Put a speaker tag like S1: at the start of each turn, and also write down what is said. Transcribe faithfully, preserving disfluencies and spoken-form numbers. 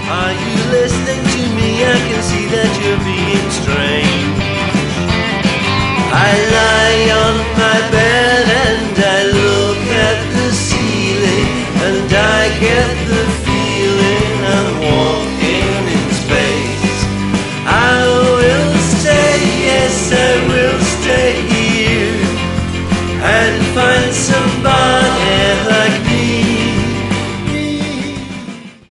S1: Are you listening to me? I can see that you're being strange.